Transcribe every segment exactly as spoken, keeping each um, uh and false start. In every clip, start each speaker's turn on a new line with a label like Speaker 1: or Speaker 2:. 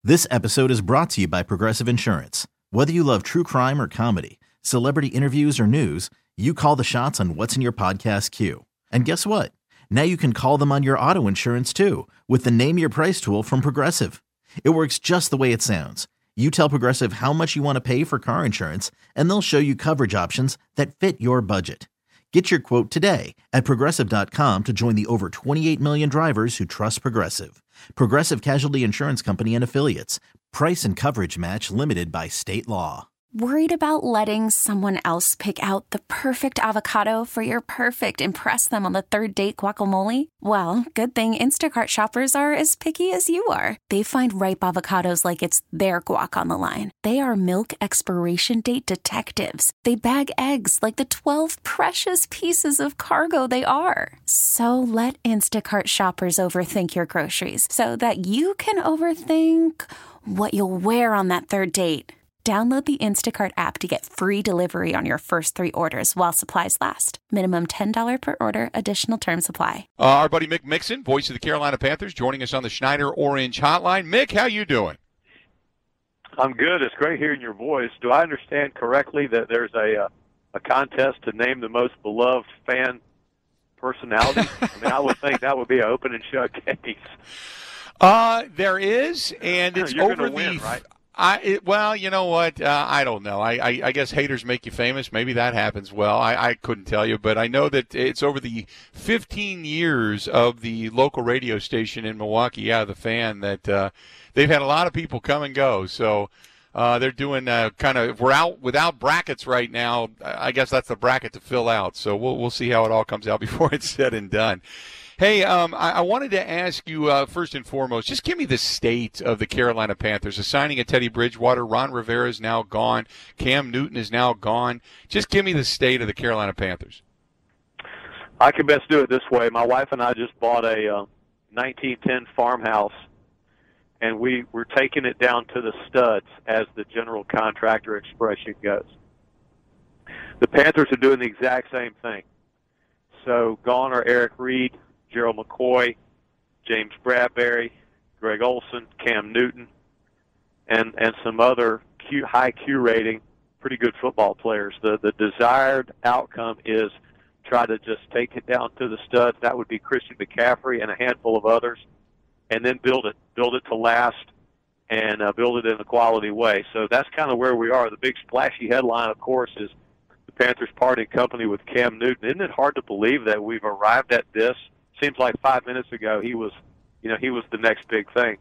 Speaker 1: This episode is brought to you by Progressive Insurance. Whether you love true crime or comedy, celebrity interviews or news, you call the shots on what's in your podcast queue. And guess what? Now you can call them on your auto insurance too with the Name Your Price tool from Progressive. It works just the way it sounds. You tell Progressive how much you want to pay for car insurance, and they'll show you coverage options that fit your budget. Get your quote today at Progressive dot com to join the over twenty-eight million drivers who trust Progressive. Progressive Casualty Insurance Company and Affiliates. Price and coverage match limited by state law.
Speaker 2: Worried about letting someone else pick out the perfect avocado for your perfect impress them on the third date guacamole? Well, good thing Instacart shoppers are as picky as you are. They find ripe avocados like it's their guac on the line. They are milk expiration date detectives. They bag eggs like the twelve precious pieces of cargo they are. So let Instacart shoppers overthink your groceries so that you can overthink what you'll wear on that third date. Download the Instacart app to get free delivery on your first three orders while supplies last. Minimum ten dollars per order. Additional terms apply.
Speaker 3: Uh, our buddy Mick Mixon, voice of the Carolina Panthers, joining us on the Schneider Orange Hotline. Mick, how you doing?
Speaker 4: I'm good. It's great hearing your voice. Do I understand correctly that there's a uh, a contest to name the most beloved fan personality? I mean, I would think that would be an open and shut case.
Speaker 3: Uh, there is, and it's
Speaker 4: You're
Speaker 3: over
Speaker 4: gonna win,
Speaker 3: the.
Speaker 4: right?
Speaker 3: I it, well, you know what? Uh, I don't know. I, I, I guess haters make you famous. Maybe that happens. Well, I, I couldn't tell you, but I know that it's over the fifteen years of the local radio station in Milwaukee. Yeah, the Fan that uh, they've had a lot of people come and go. So uh, they're doing uh, kind of. We're out without brackets right now. I guess that's the bracket to fill out. So we'll we'll see how it all comes out before it's said and done. Hey, um, I, I wanted to ask you, uh, first and foremost, just give me the state of the Carolina Panthers. The signing of Teddy Bridgewater, Ron Rivera is now gone, Cam Newton is now gone. Just give me the state of the Carolina Panthers.
Speaker 4: I can best do it this way. My wife and I just bought a uh, nineteen ten farmhouse, and we, we're taking it down to the studs, as the general contractor expression goes. The Panthers are doing the exact same thing. So gone are Eric Reed, Gerald McCoy, James Bradbury, Greg Olson, Cam Newton, and and some other Q, high Q rating, pretty good football players. The the desired outcome is try to just take it down to the studs. That would be Christian McCaffrey and a handful of others, and then build it, build it to last, and uh, build it in a quality way. So that's kind of where we are. The big splashy headline, of course, is the Panthers parting company with Cam Newton. Isn't it hard to believe that we've arrived at this? Seems like five minutes ago he was, you know, he was the next big thing.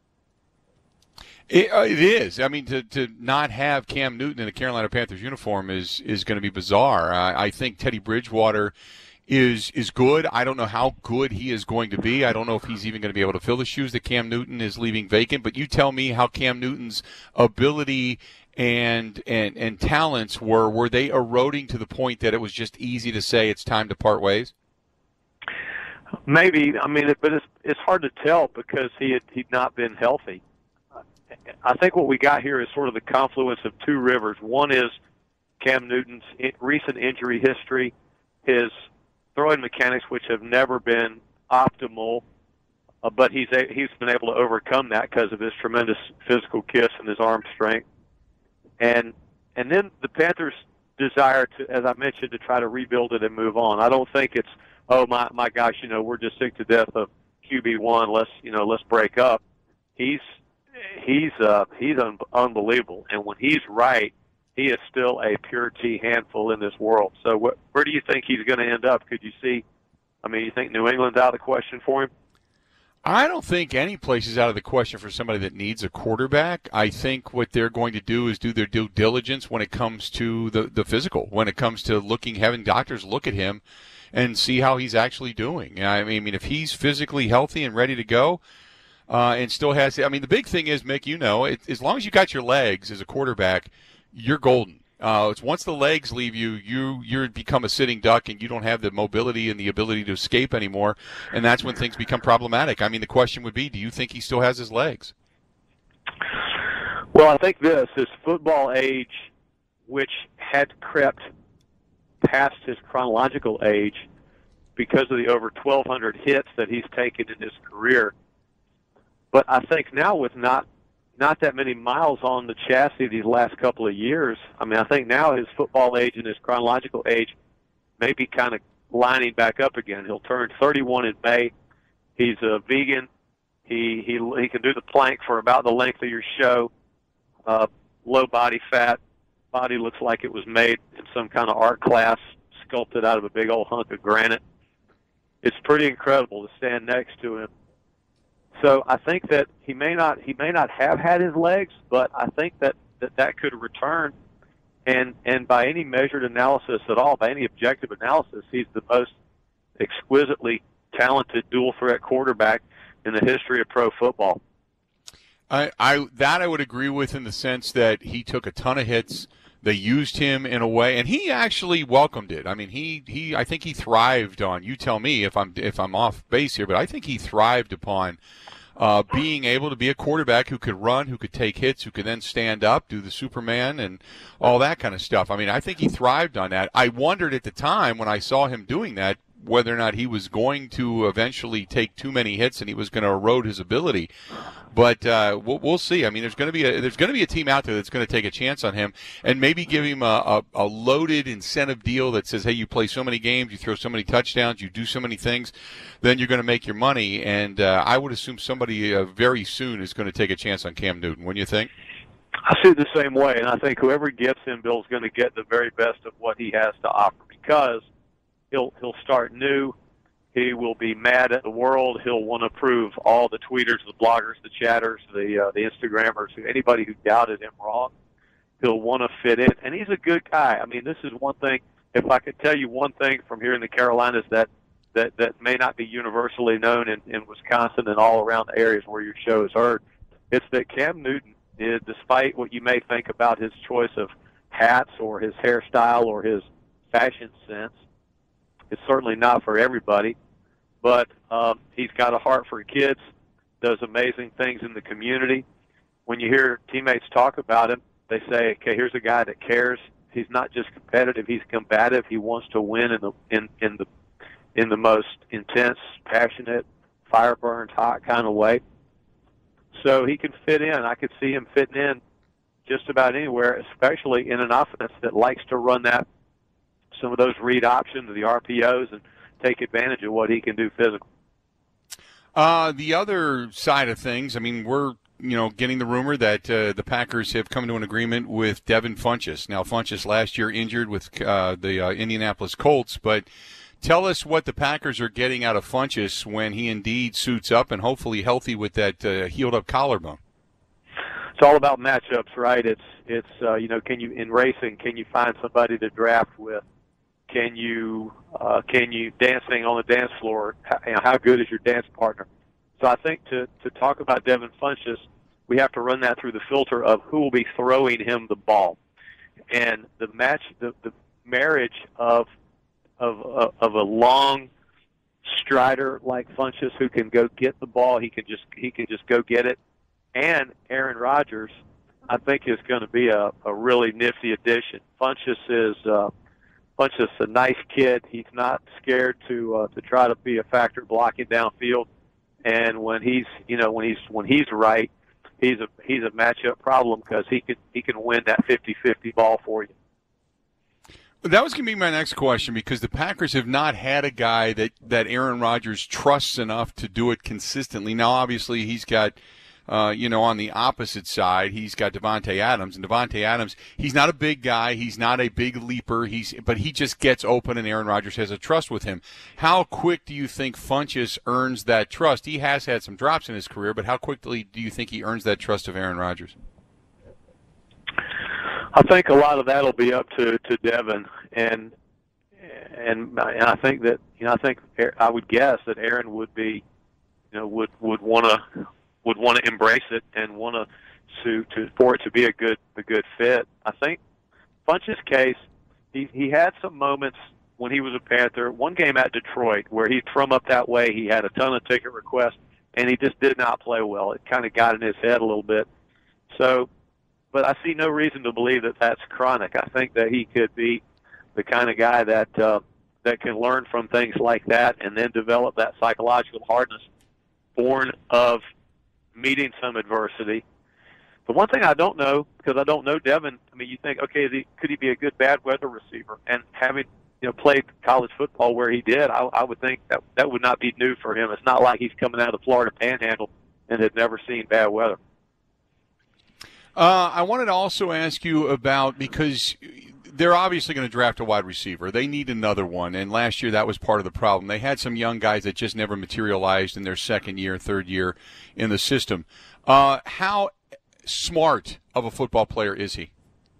Speaker 3: It, uh, it is. I mean, to, to not have Cam Newton in a Carolina Panthers uniform is is going to be bizarre. I, I think Teddy Bridgewater is is good. I don't know how good he is going to be. I don't know if he's even going to be able to fill the shoes that Cam Newton is leaving vacant. But you tell me how Cam Newton's ability and and and talents were. Were they eroding to the point that it was just easy to say it's time to part ways?
Speaker 4: Maybe. I mean, but it's it's hard to tell because he had he'd not been healthy. I think what we got here is sort of the confluence of two rivers. One is Cam Newton's recent injury history, his throwing mechanics, which have never been optimal, uh, but he's a, he's been able to overcome that because of his tremendous physical gifts and his arm strength. And and then the Panthers' desire to, as I mentioned, to try to rebuild it and move on. I don't think it's, oh my my gosh, you know, we're just sick to death of Q B one. Let's you know, let's break up. He's he's uh, he's un- unbelievable, and when he's right, he is still a pure T handful in this world. So wh- where do you think he's going to end up? Could you see? I mean, you think New England's out of the question for him?
Speaker 3: I don't think any place is out of the question for somebody that needs a quarterback. I think what they're going to do is do their due diligence when it comes to the, the physical, when it comes to looking, having doctors look at him and see how he's actually doing. I mean, if he's physically healthy and ready to go uh, and still has – I mean, the big thing is, Mick, you know, it, as long as you got your legs as a quarterback, you're golden. Uh, it's once the legs leave you, you you become a sitting duck, and you don't have the mobility and the ability to escape anymore, and that's when things become problematic. I mean, the question would be, do you think he still has his legs?
Speaker 4: Well, I think this, his football age, which had crept past his chronological age because of the over twelve hundred hits that he's taken in his career. But I think now with not not that many miles on the chassis these last couple of years. I mean, I think now his football age and his chronological age may be kind of lining back up again. He'll turn thirty-one in May. He's a vegan. He he he can do the plank for about the length of your show. Uh, low body fat. Body looks like it was made in some kind of art class, sculpted out of a big old hunk of granite. It's pretty incredible to stand next to him. So I think that he may not he may not have had his legs, but I think that that, that could return. And and by any measured analysis at all, by any objective analysis, he's the most exquisitely talented dual threat quarterback in the history of pro football.
Speaker 3: I, I that I would agree with in the sense that he took a ton of hits. They used him in a way, and he actually welcomed it. I mean, he, he I think he thrived on. You tell me if I'm if I'm off base here, but I think he thrived upon uh, being able to be a quarterback who could run, who could take hits, who could then stand up, do the Superman, and all that kind of stuff. I mean, I think he thrived on that. I wondered at the time when I saw him doing that whether or not he was going to eventually take too many hits and he was going to erode his ability. But uh, we'll, we'll see. I mean, there's going to be a there's going to be a team out there that's going to take a chance on him and maybe give him a, a, a loaded incentive deal that says, hey, you play so many games, you throw so many touchdowns, you do so many things, then you're going to make your money. And uh, I would assume somebody uh, very soon is going to take a chance on Cam Newton. Wouldn't you think?
Speaker 4: I see it the same way, and I think whoever gets him, Bill's going to get the very best of what he has to offer because he'll he'll start new. He will be mad at the world. He'll want to prove all the tweeters, the bloggers, the chatters, the uh, the Instagrammers, anybody who doubted him wrong. He'll want to fit in, and he's a good guy. I mean, this is one thing. If I could tell you one thing from here in the Carolinas that that, that may not be universally known in, in Wisconsin and all around the areas where your show is heard, it's that Cam Newton, is, despite what you may think about his choice of hats or his hairstyle or his fashion sense, it's certainly not for everybody. But um, he's got a heart for kids, does amazing things in the community. When you hear teammates talk about him, they say, okay, here's a guy that cares. He's not just competitive, he's combative. He wants to win in the in, in the in the most intense, passionate, fire burned hot kind of way. So he can fit in. I could see him fitting in just about anywhere, especially in an offense that likes to run that some of those read options, the R P Os, and take advantage of what he can do physically.
Speaker 3: Uh, the other side of things, I mean, we're you know getting the rumor that uh, the Packers have come to an agreement with Devin Funchess. Now, Funchess last year injured with uh, the uh, Indianapolis Colts, but tell us what the Packers are getting out of Funchess when he indeed suits up and hopefully healthy with that uh, healed-up collarbone.
Speaker 4: It's all about matchups, right? It's it's uh, you know, can you in racing, can you find somebody to draft with? Can you uh, can you dancing on the dance floor? How, you know, how good is your dance partner? So I think to to talk about Devin Funchess, we have to run that through the filter of who will be throwing him the ball, and the match, the, the marriage of of of, of a long strider like Funchess who can go get the ball, he can just he can just go get it, and Aaron Rodgers, I think is going to be a, a really nifty addition. Funchess is. Uh, Funchess a nice kid. He's not scared to uh, to try to be a factor blocking downfield, and when he's you know when he's when he's right, he's a he's a matchup problem because he can he can win that fifty-fifty ball for you.
Speaker 3: That was going to be my next question because the Packers have not had a guy that that Aaron Rodgers trusts enough to do it consistently. Now, obviously, he's got. Uh, you know, on the opposite side, he's got Davante Adams, and Davante Adams, he's not a big guy, he's not a big leaper, he's but he just gets open, and Aaron Rodgers has a trust with him. How quick do you think Funchess earns that trust? He has had some drops in his career, but how quickly do you think he earns that trust of Aaron Rodgers?
Speaker 4: I think a lot of that will be up to, to Devin, and and and I think that you know I think I would guess that Aaron would be, you know, would would want to. would want to embrace it and want to to for it to be a good a good fit. I think Funchess' case, he he had some moments when he was a Panther. One game at Detroit where he'd from up that way, he had a ton of ticket requests and he just did not play well. It kind of got in his head a little bit. So, but I see no reason to believe that that's chronic. I think that he could be the kind of guy that uh, that can learn from things like that and then develop that psychological hardness born of meeting some adversity The one thing I don't know, because I don't know Devin, I mean, you think, okay, is he, could he be a good bad weather receiver? And having, you know, played college football where he did, I, I would think that that would not be new for him. It's not like he's coming out of the Florida Panhandle and had never seen bad weather.
Speaker 3: Uh, I wanted to also ask you about, because they're obviously going to draft a wide receiver. They need another one, and last year that was part of the problem. They had some young guys that just never materialized in their second year, third year in the system. Uh, how smart of a football player is he?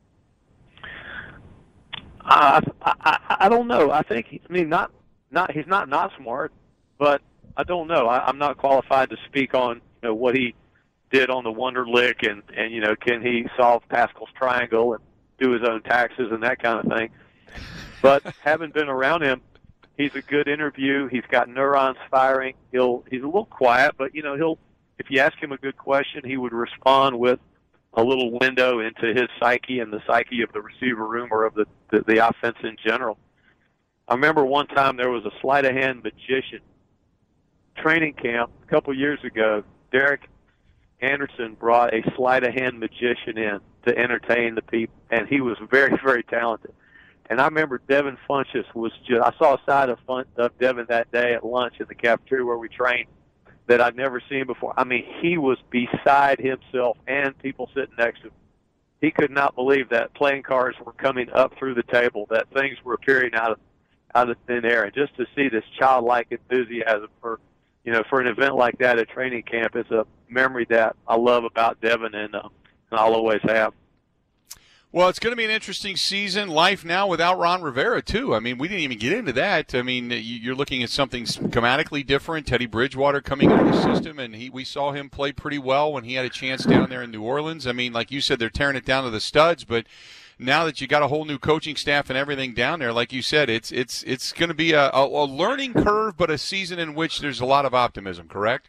Speaker 4: Uh, I, I I don't know. I think he, I mean not not he's not not smart, but I don't know. I, I'm not qualified to speak on you know what he did on the Wonderlic and and you know can he solve Pascal's triangle and do his own taxes and that kind of thing. But having been around him, he's a good interview. He's got neurons firing. He'll he's a little quiet, but you know he'll if you ask him a good question, he would respond with a little window into his psyche and the psyche of the receiver room or of the, the, the offense in general. I remember one time there was a sleight-of-hand magician training camp a couple years ago. Derek Anderson brought a sleight-of-hand magician in to entertain the people, and he was very, very talented. And I remember Devin Funchess was just, I saw a side of, fun, of Devin that day at lunch in the cafeteria where we trained that I'd never seen before. I mean, he was beside himself and people sitting next to him. He could not believe that playing cards were coming up through the table, that things were appearing out of out of thin air. And just to see this childlike enthusiasm for, you know, for an event like that at training camp is a memory that I love about Devin, and, uh, and I'll always have.
Speaker 3: Well, it's going to be an interesting season. Life now without Ron Rivera, too. I mean, we didn't even get into that. I mean, you're looking at something schematically different. Teddy Bridgewater coming into the system, and he we saw him play pretty well when he had a chance down there in New Orleans. I mean, like you said, they're tearing it down to the studs, but now that you got a whole new coaching staff and everything down there, like you said, it's it's it's going to be a, a, a learning curve, but a season in which there's a lot of optimism, correct?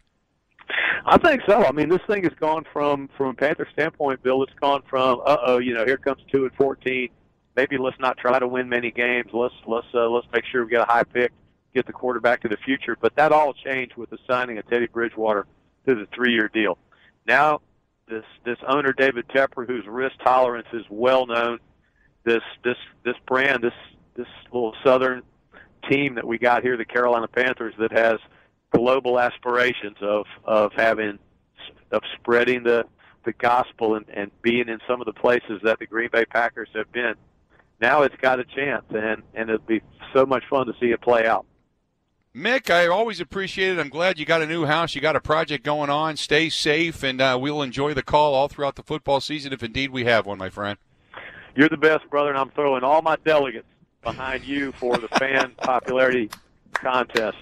Speaker 4: I think so. I mean, this thing has gone from, from a Panther standpoint, Bill, it's gone from, uh-oh, you know, here comes two and fourteen. Maybe let's not try to win many games. Let's let's uh, let's make sure we get a high pick, get the quarterback to the future. But that all changed with the signing of Teddy Bridgewater to the three-year deal. Now, this this owner, David Tepper, whose risk tolerance is well known, this this this brand, this this little Southern team that we got here, the Carolina Panthers, that has global aspirations of of having of spreading the the gospel and, and being in some of the places that the Green Bay Packers have been. Now it's got a chance, and and it'll be so much fun to see it play out.
Speaker 3: Mick, I always appreciate it. I'm glad you got a new house. You got a project going on. Stay safe, and uh, we'll enjoy the call all throughout the football season if indeed we have one, my friend.
Speaker 4: You're the best, brother, and I'm throwing all my delegates behind you for the fan popularity contest.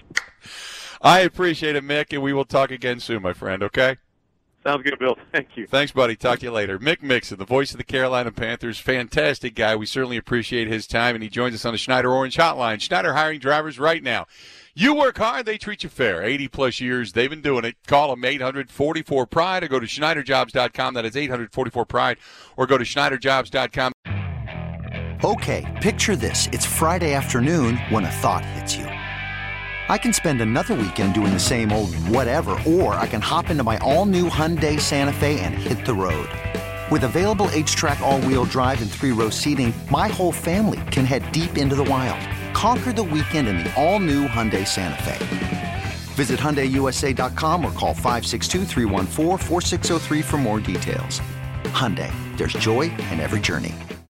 Speaker 3: I appreciate it, Mick, and we will talk again soon, my friend, okay?
Speaker 4: Sounds good, Bill. Thank you.
Speaker 3: Thanks, buddy. Talk to you later. Mick Mixon, the voice of the Carolina Panthers, fantastic guy. We certainly appreciate his time, and he joins us on the Schneider Orange Hotline. Schneider hiring drivers right now. You work hard, they treat you fair. eighty-plus years, they've been doing it. Call them eight hundred forty-four pride or go to Schneider Jobs dot com. That is eight hundred forty-four pride or go to Schneider Jobs dot com.
Speaker 5: Okay, picture this. It's Friday afternoon when a thought hits you. I can spend another weekend doing the same old whatever, or I can hop into my all-new Hyundai Santa Fe and hit the road. With available H-Track all-wheel drive and three-row seating, my whole family can head deep into the wild. Conquer the weekend in the all-new Hyundai Santa Fe. Visit Hyundai U S A dot com or call five six two, three one four, four six zero three for more details. Hyundai, there's joy in every journey.